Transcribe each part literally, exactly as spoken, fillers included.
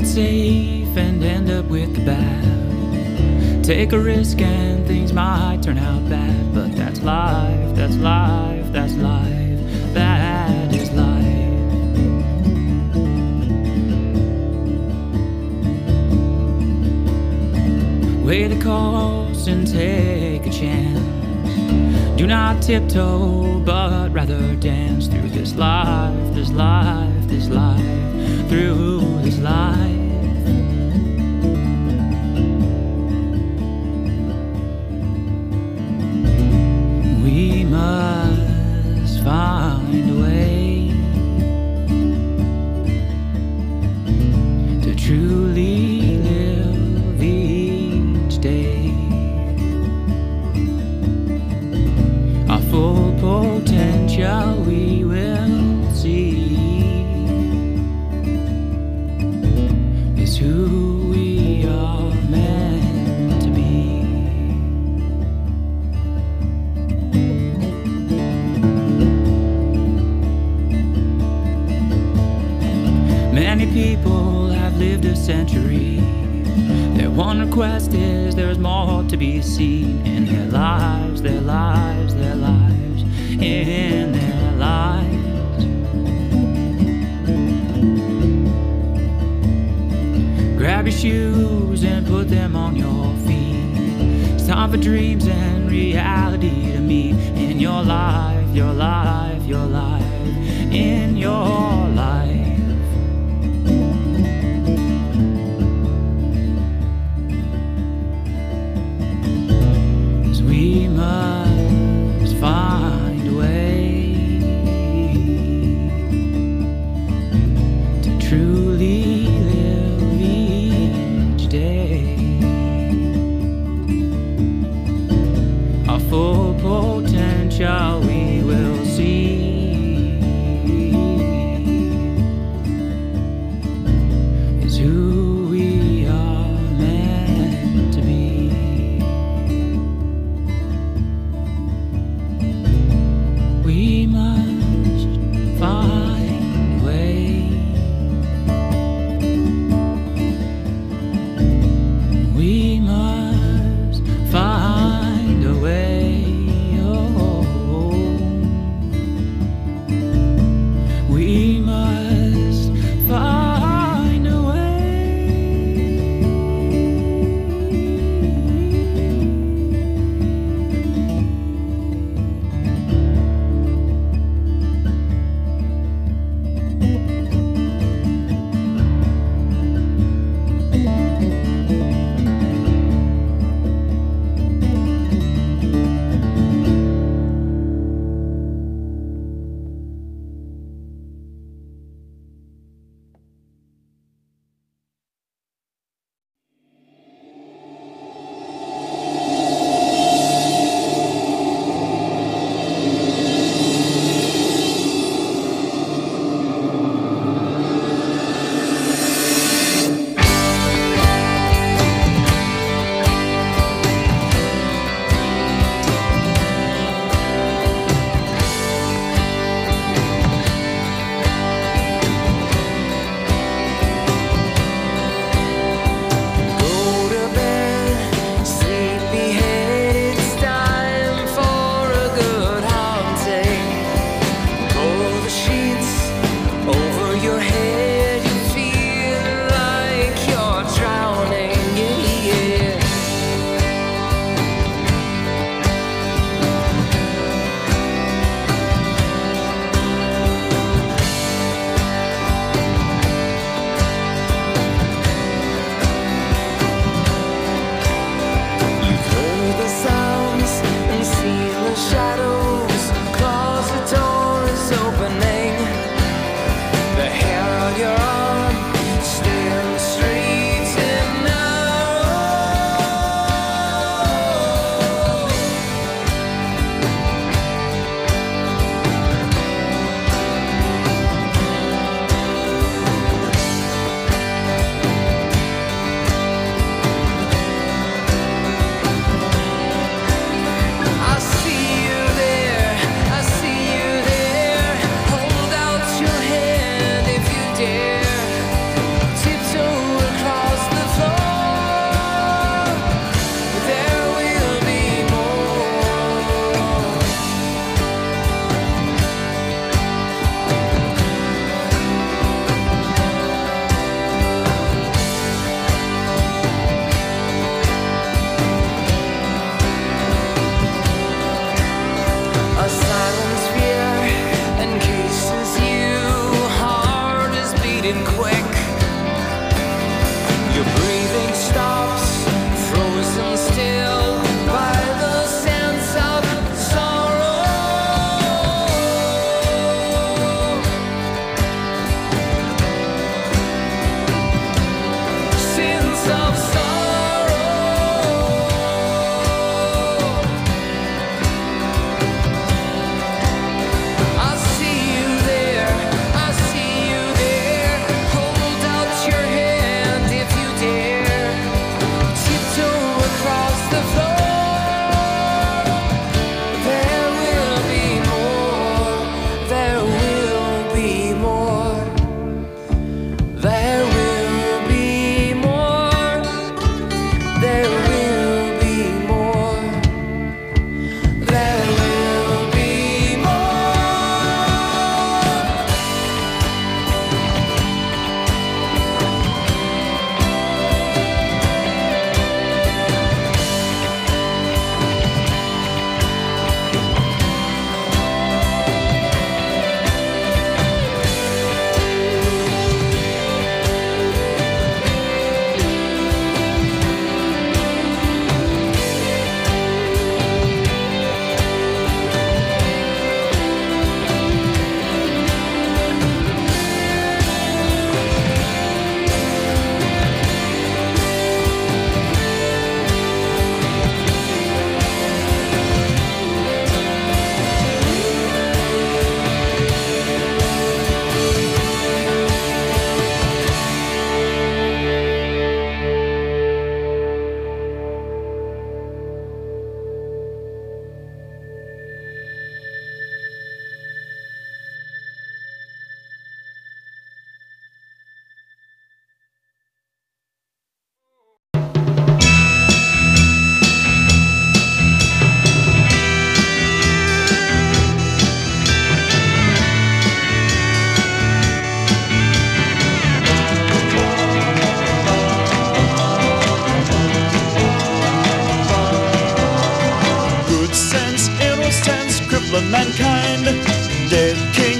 it safe and end up with the bad. Take a risk and things might turn out bad, but that's life, that's life, that's life, that is life. Weigh the cost and take a chance. Do not tiptoe, but rather dance through this life, this life, this life, through this life. We must find a way to truly live each day. Our full potential we will see is who we are meant to be. Many people have lived a century. Their one request is there's more to be seen in their lives, their lives, their lives, in their lives. Grab your shoes and put them on your feet. It's time for dreams and reality to meet in your life, your life, your life, in your life. We must find a way to truly live each day. Our full potential we will see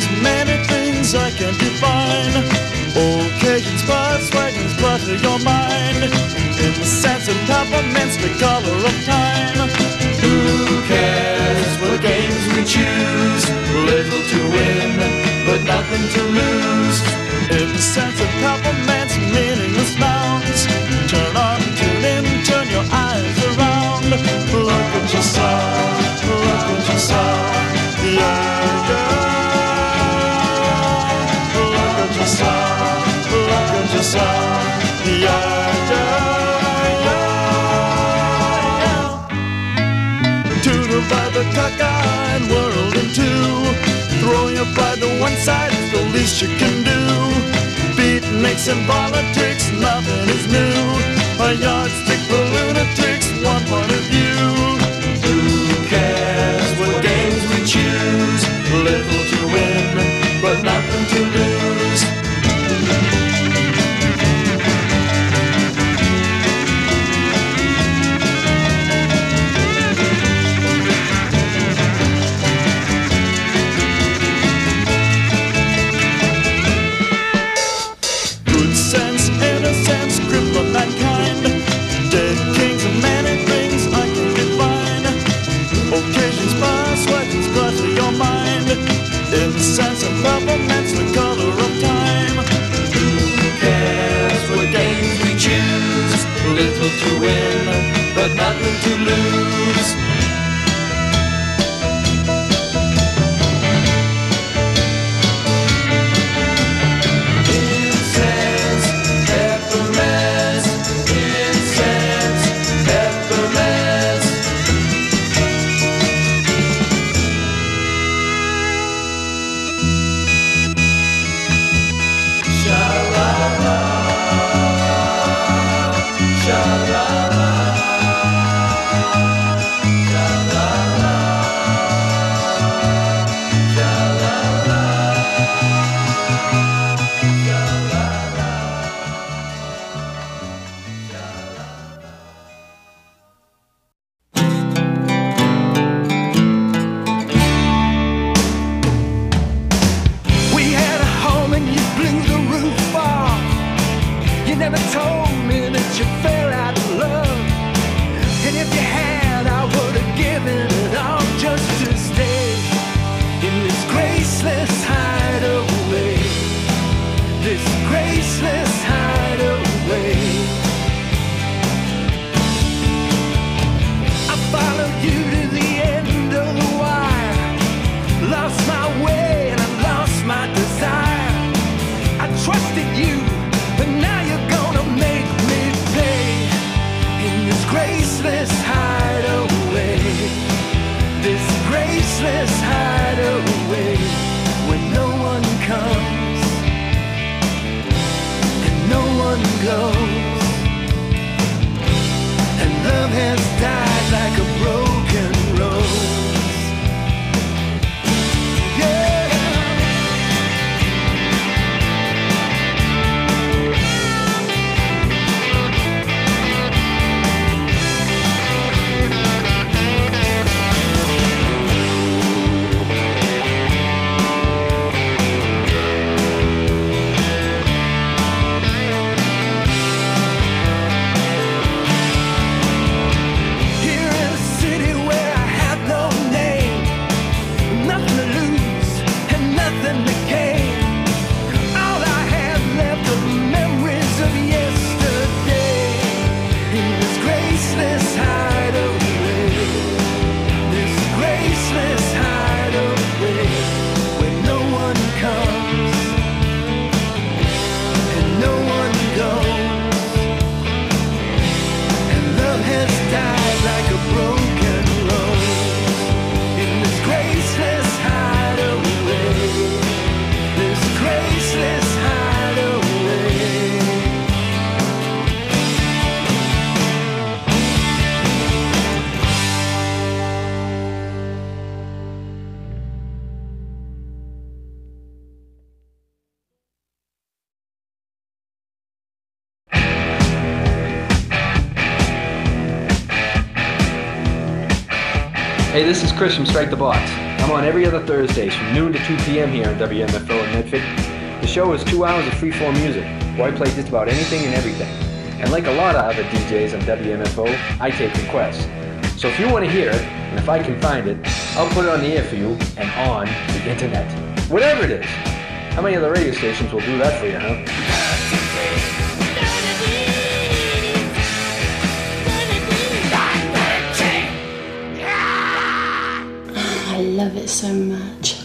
many things I can't define. Occasions, buzz, wagons, clutter your mind. In the sense of peppermints, the color of time. Who cares what games we choose? Little to win, but nothing to lose. In the sense of peppermints, meaningless nouns. Turn on, tune in, turn your eyes around. Look at yourself, look at yourself. Yeah, yeah. Look at yourself, look at yourself. Yeah, yeah, yeah. To divide the cockeyed world in two. Throw your pride to one side is the least you can do. Beatniks and politics, nothing is new. A yardstick for lunatics, one point of view. Who cares what games we choose? Little to win, but nothing to lose. In the sense of peppermints, the color of time. Who cares what games we choose? Little to win, but nothing to lose. Incense, peppermints, incense, peppermints. Hey, this is Chris from Strike the Box. I'm on every other Thursdays from noon to two p.m. here on W M F O in Medford. The show is two hours of free-form music, where I play just about anything and everything. And like a lot of other D Js on W M F O, I take requests. So if you want to hear it, and if I can find it, I'll put it on the air for you and on the internet. Whatever it is. How many other radio stations will do that for you, huh? I love it so much.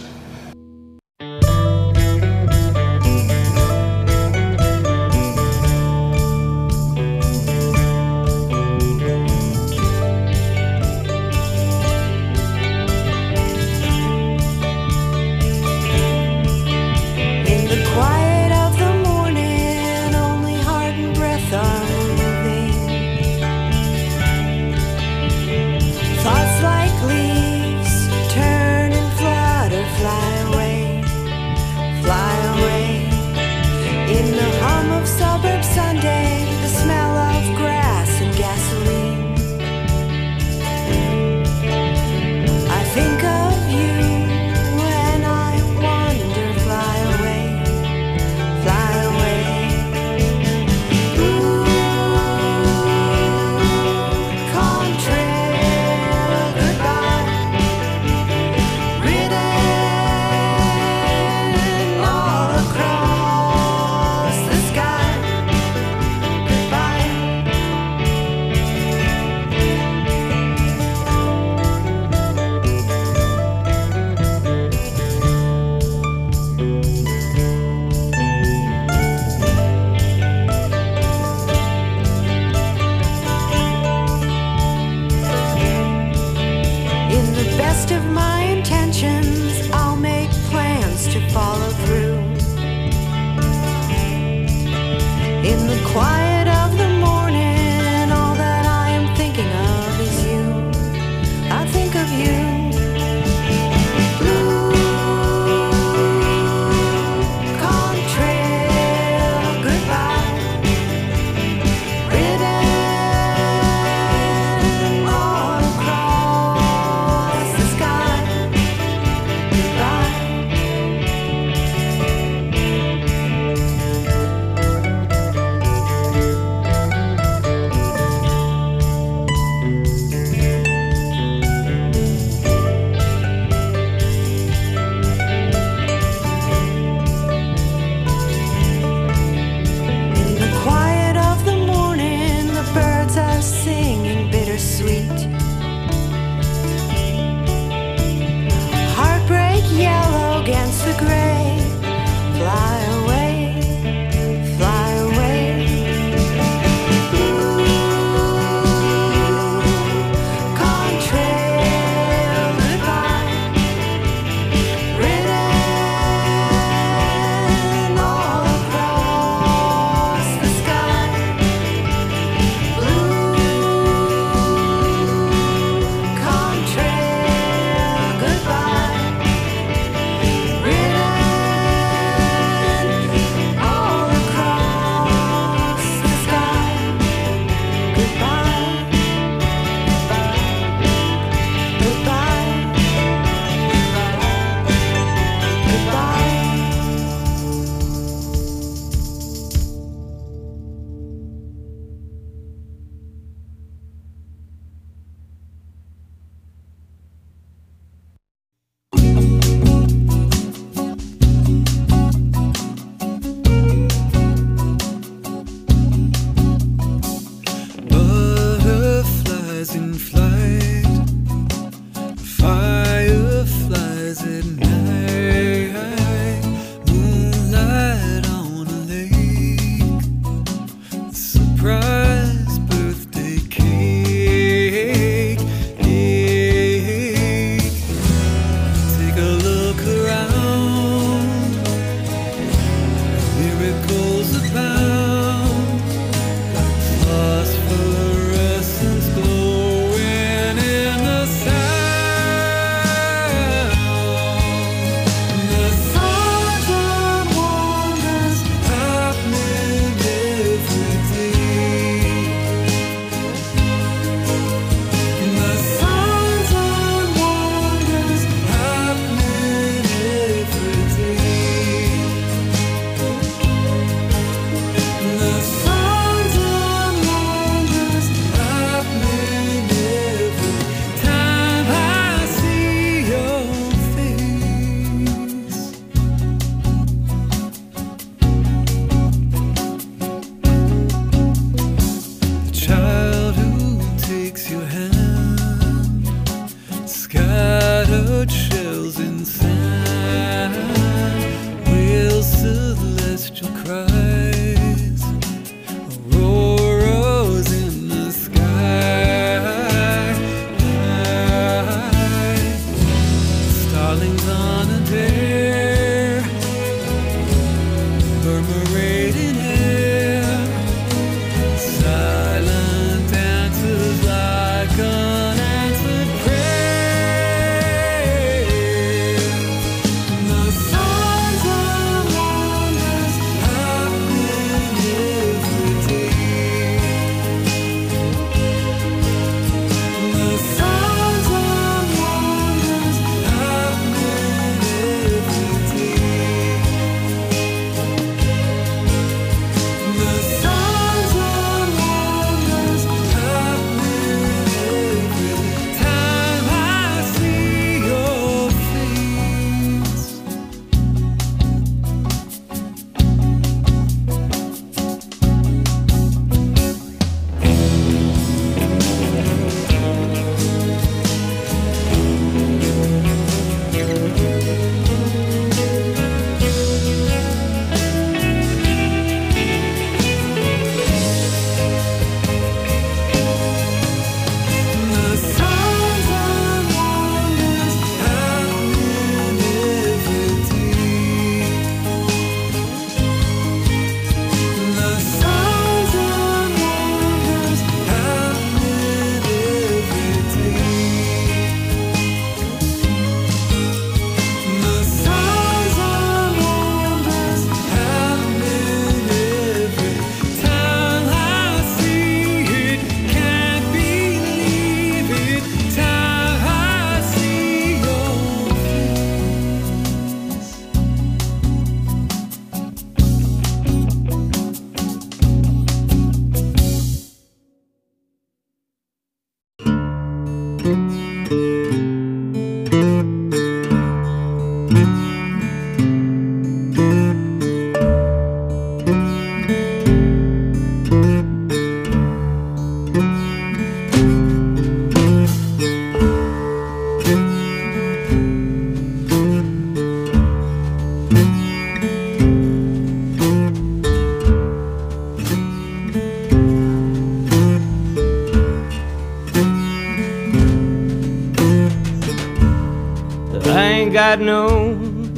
got no,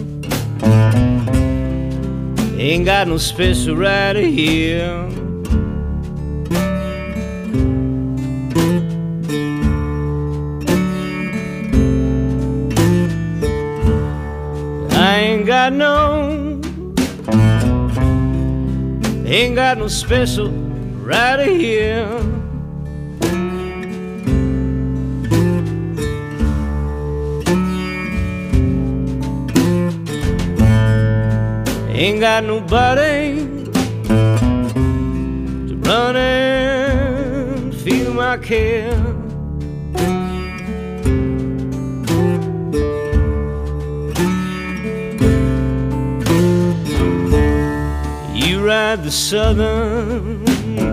ain't got no special right here. I ain't got no, ain't got no special right here. Ain't got nobody to run and feel my care. You ride the southern,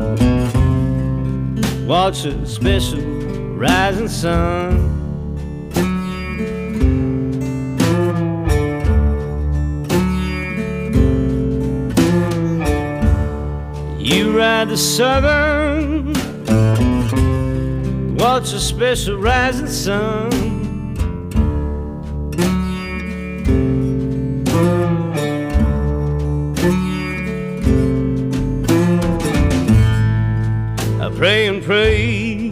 watch a special rising sun. You ride the southern, watch a special rising sun. I pray and pray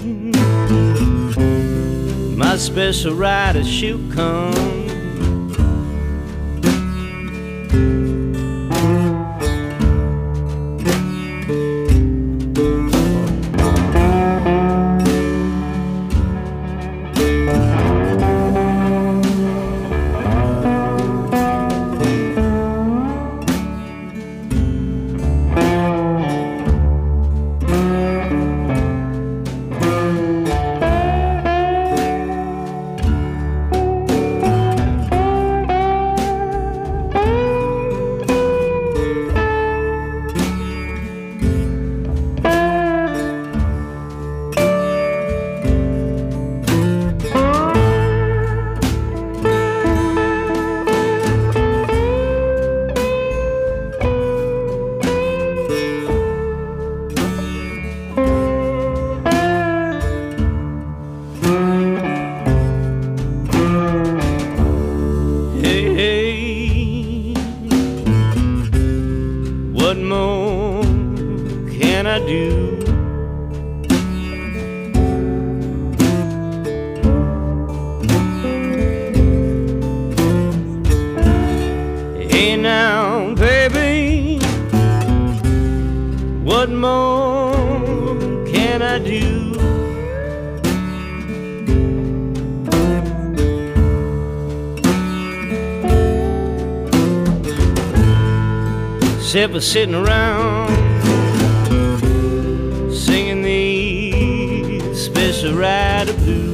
my special rider she'll come. Except for sitting around singing these special rider blues.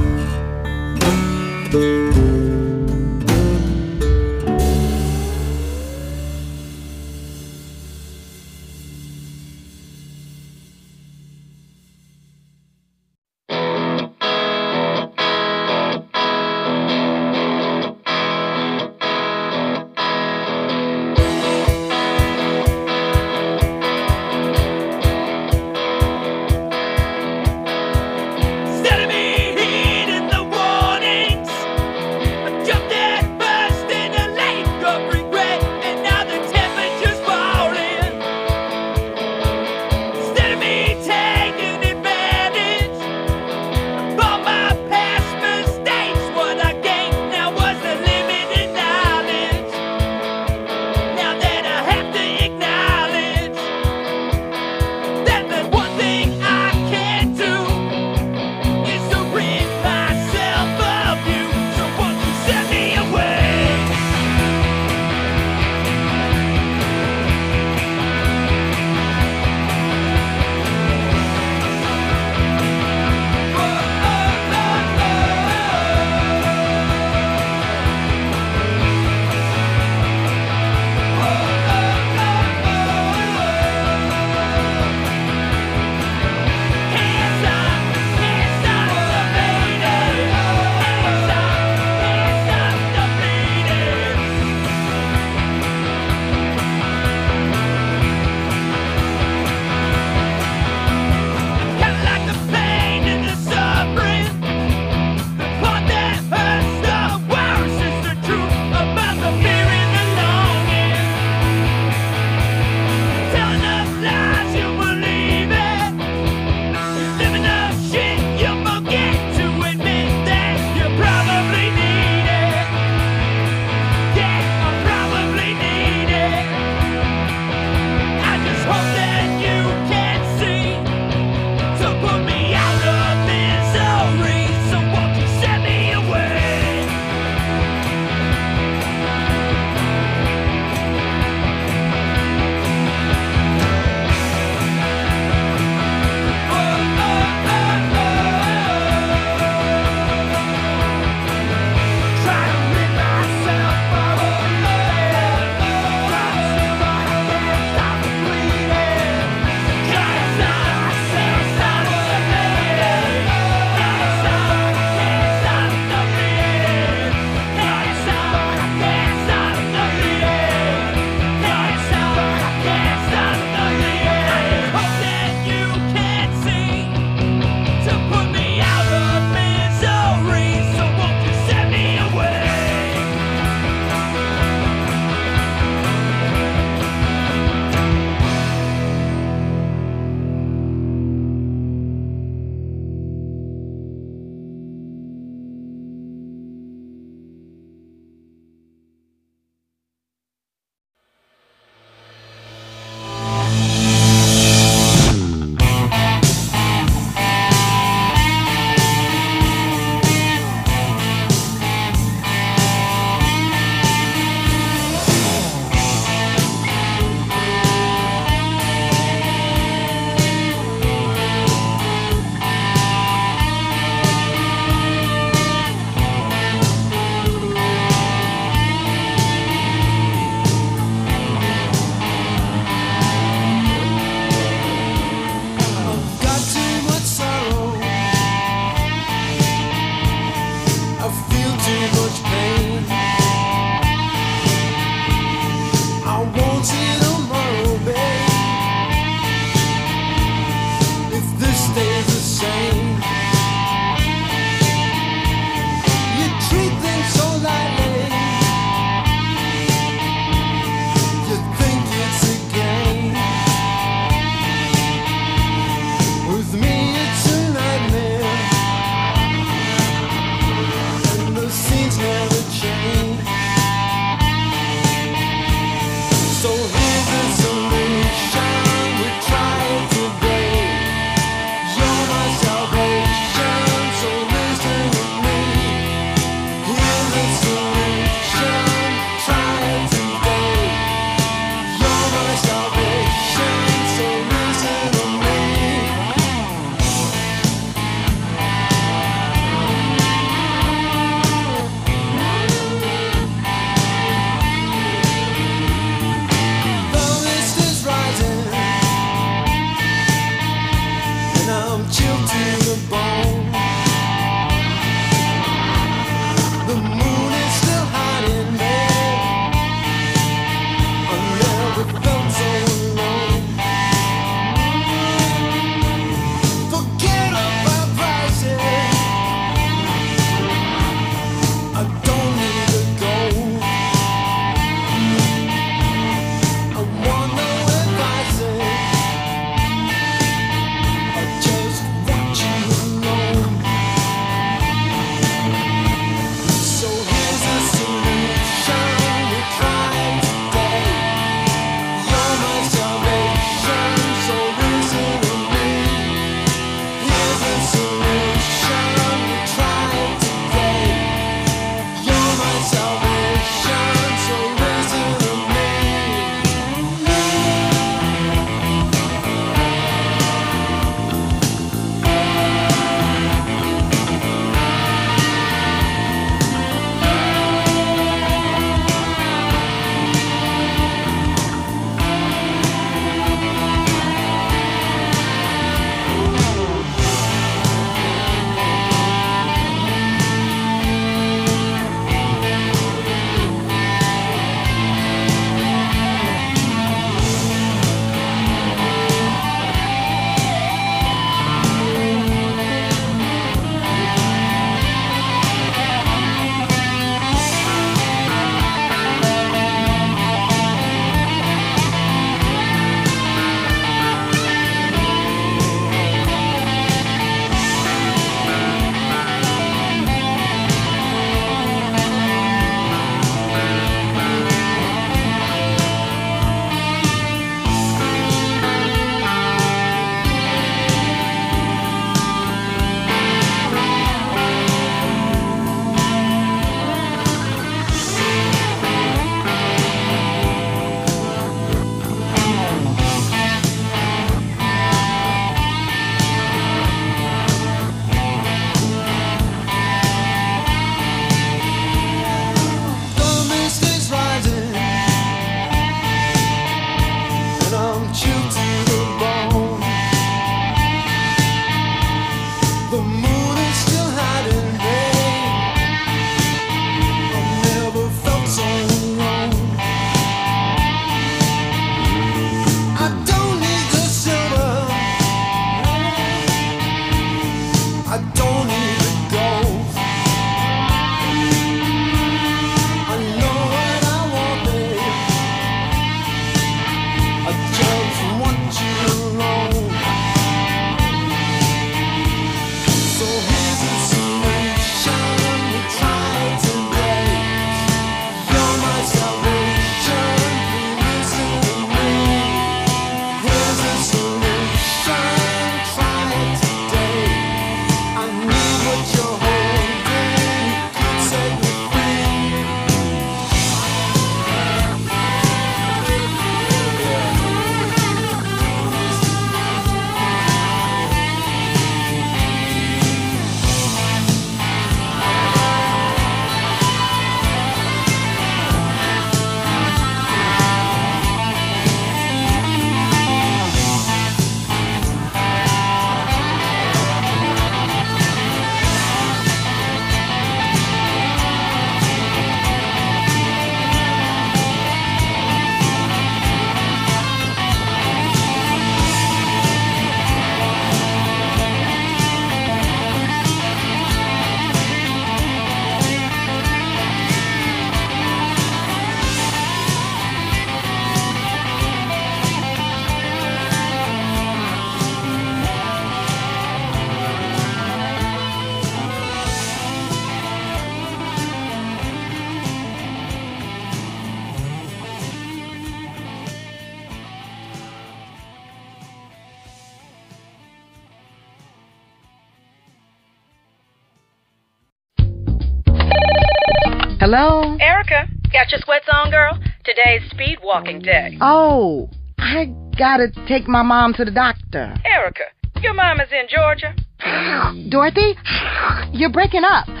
Hello? Erica, got your sweats on, girl? Today's speed walking day. Oh, I gotta take my mom to the doctor. Erica, your mom is in Georgia. Dorothy, you're breaking up. Did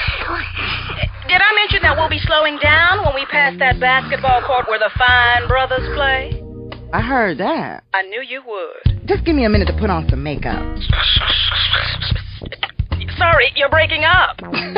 I mention that we'll be slowing down when we pass that basketball court where the fine brothers play? I heard that. I knew you would. Just give me a minute to put on some makeup. Sorry, you're breaking up.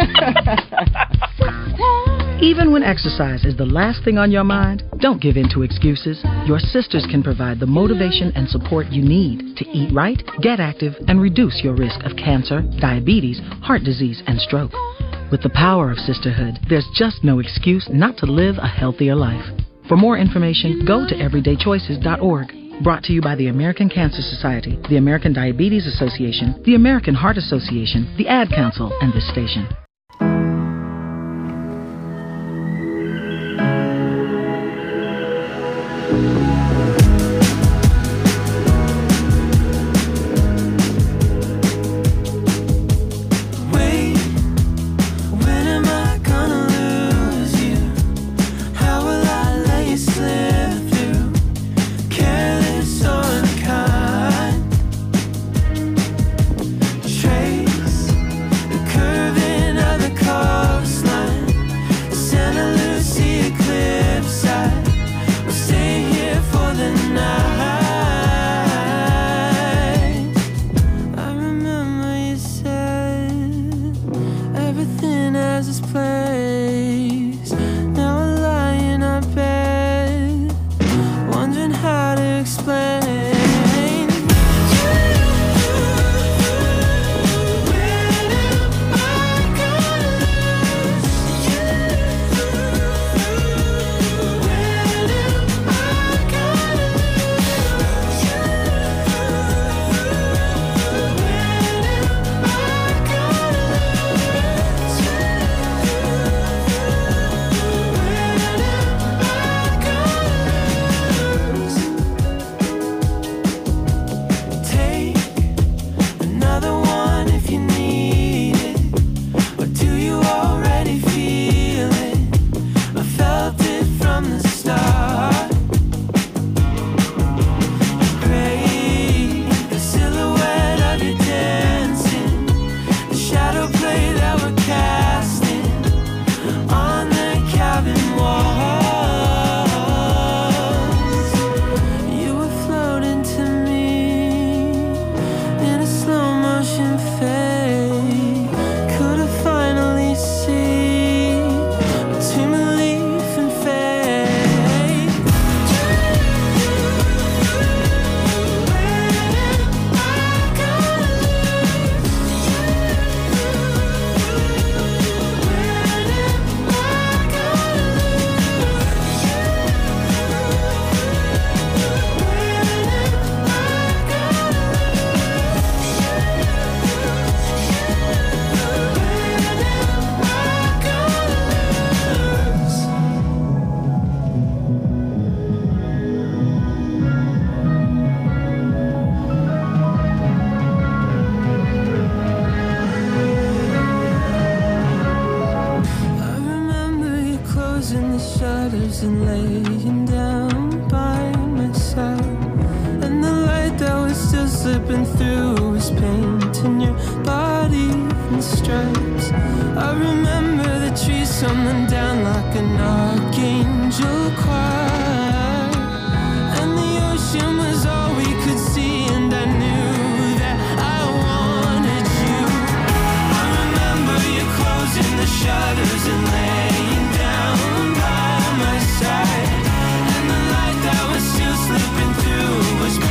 Even when exercise is the last thing on your mind, don't give in to excuses. Your sisters can provide the motivation and support you need to eat right, get active, and reduce your risk of cancer, diabetes, heart disease, and stroke. With the power of sisterhood, there's just no excuse not to live a healthier life. For more information, go to everyday choices dot org. Brought to you by the American Cancer Society, the American Diabetes Association, the American Heart Association, the Ad Council, and this station.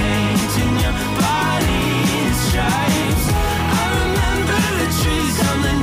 Trees on the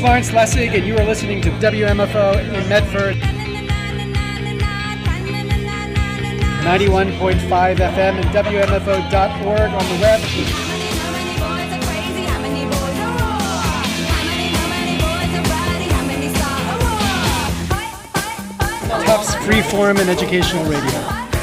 Lawrence Lessig, and you are listening to W M F O in Medford. ninety-one point five F M and W M F O dot org on the web. Tufts Freeform and Educational Radio.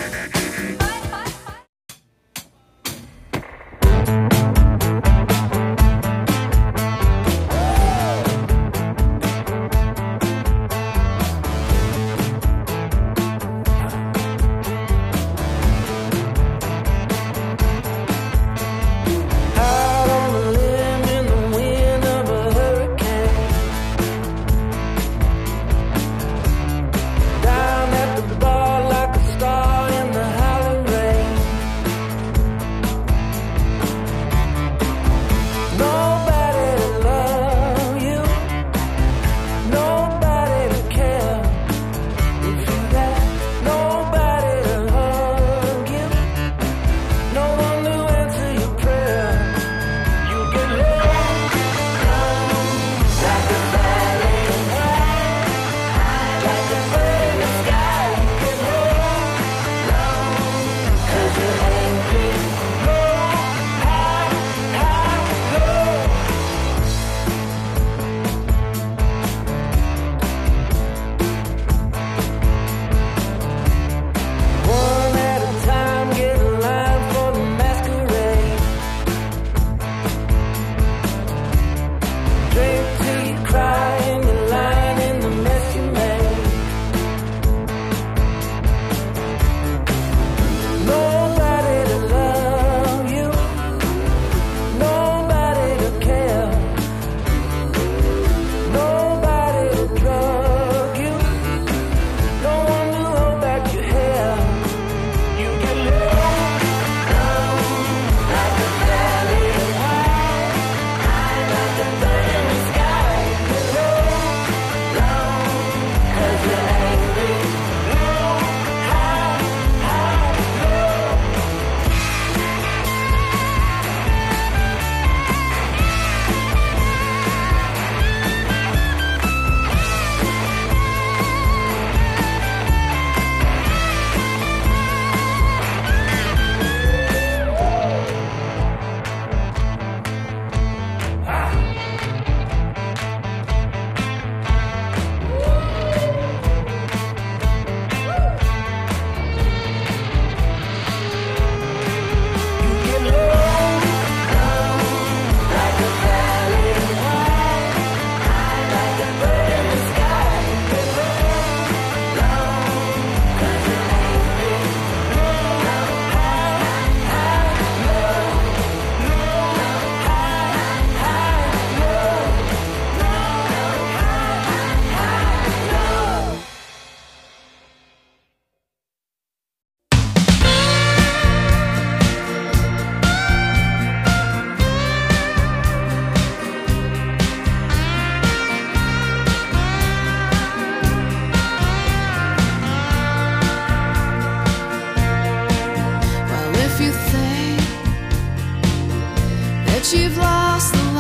You've lost the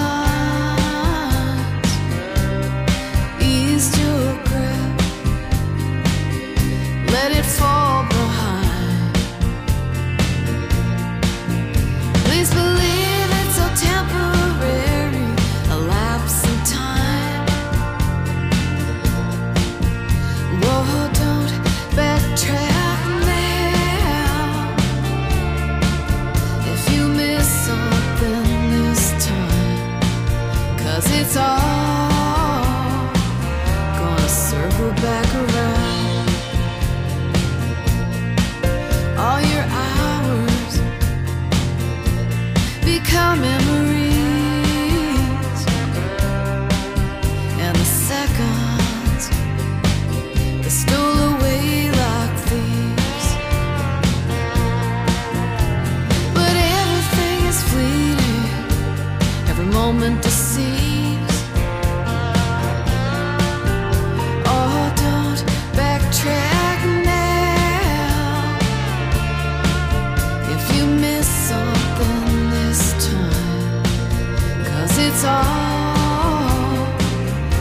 lines, ease your grip, let it fall behind. Please believe it's so temporary, a lapse in time. Whoa, don't backtrack now. If you miss something, it's all gonna circle back around. All your hours become memories, and the seconds they stole away like thieves. But everything is fleeting, every moment deceives. It's all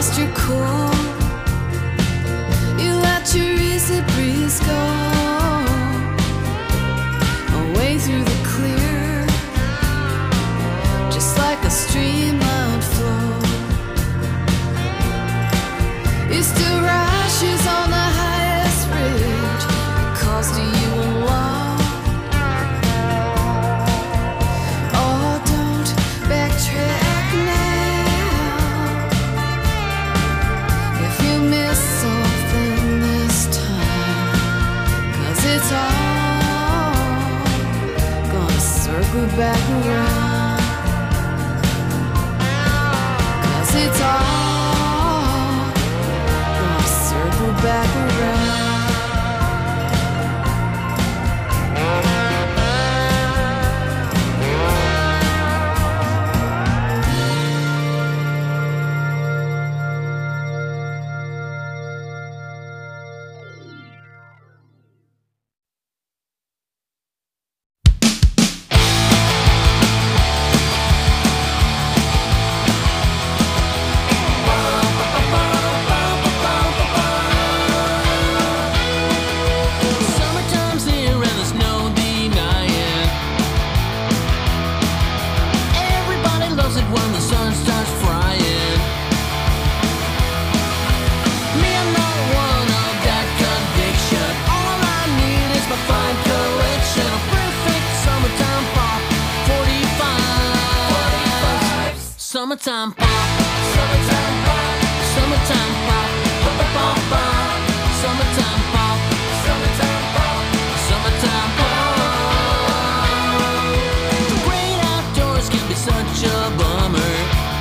lost your cool. You let your easy breeze go away through the clear, just like a streamlined flow. You still rashes on the highest ridge because to you and love. Oh, don't backtrack now. If you miss something this time, 'cause it's all gonna circle back around. 'Cause it's all gonna circle back around. Summertime's here and there's no denying. Everybody loves it when the sun starts frying. Me, I'm not one of that conviction. All I need is my fine collection of perfect summertime pop forty-five. Summertime pop, summertime pop, summertime pop, pop, pop, pop, pop. Summertime pop, summertime pop, summertime pop. The great outdoors can be such a bummer,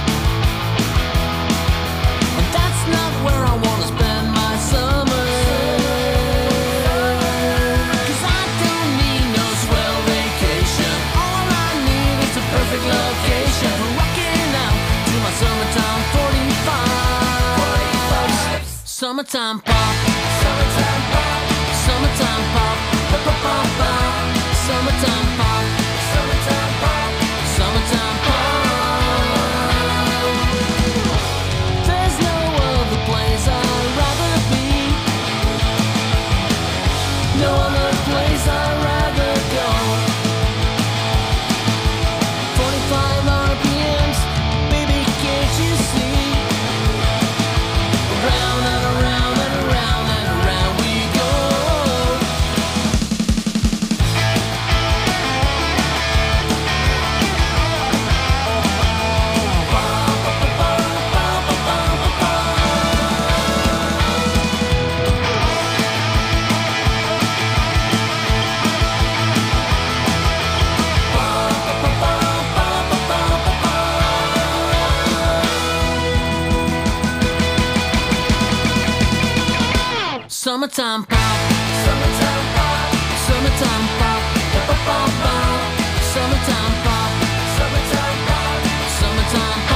and that's not where I wanna spend my summer. 'Cause I don't need no swell vacation. All I need is a perfect location for rocking out to my summertime forty-five. Summertime pop, summertime pop, summertime pop, pop, pop, pop, pop. Summertime pop, summertime pop, summertime pop. There's no other place I'd rather be, no other place I'd rather go. forty-five R P Ms, baby, can't you see? Round and around and around and around we go. Summertime pop, summertime pop, summertime pop, pop, pop, pop, pop. Summertime pop, summertime pop, summertime pop.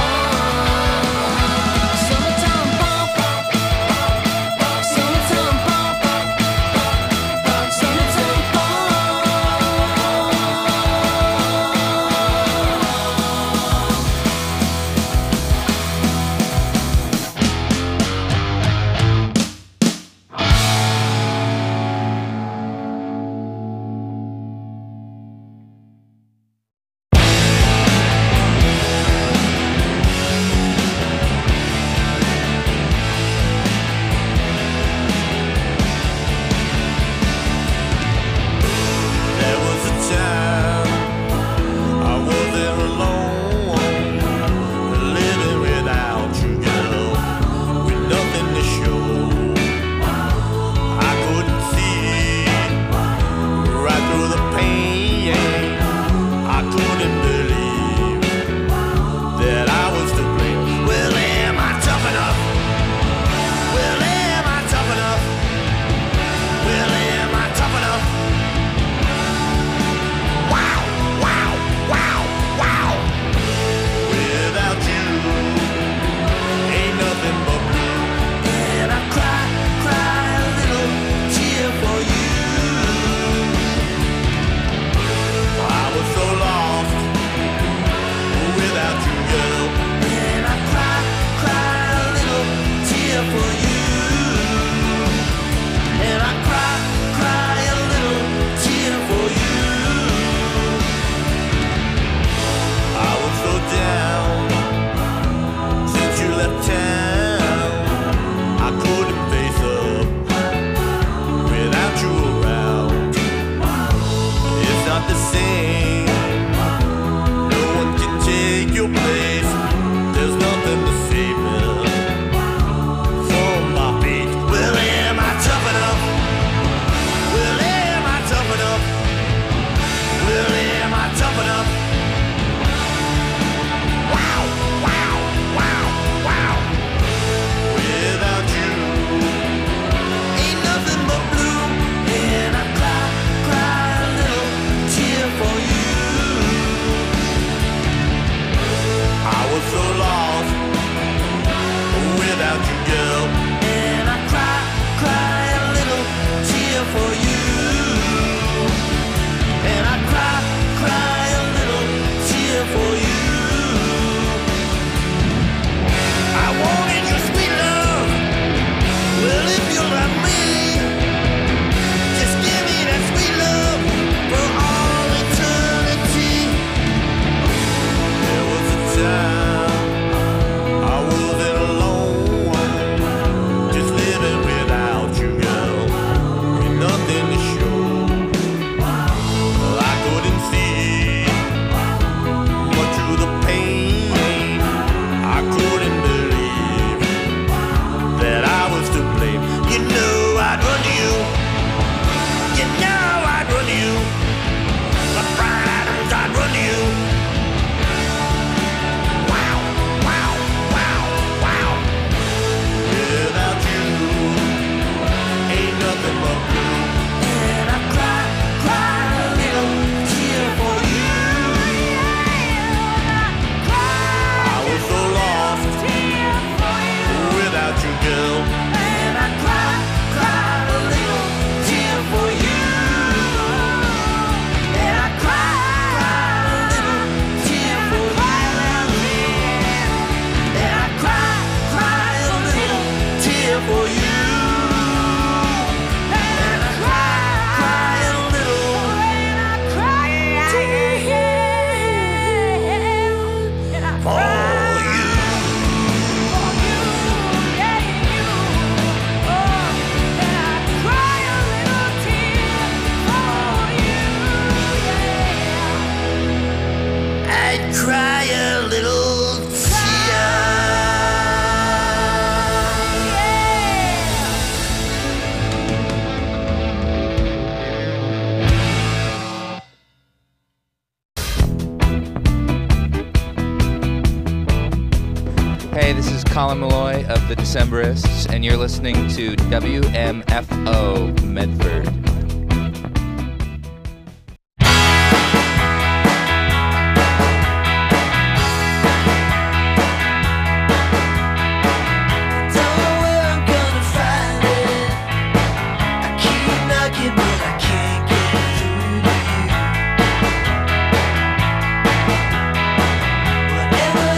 Summertime pop, summertime pop, summertime Hey, this is Colin Malloy of the Decemberists, and you're listening to W M F O Medford.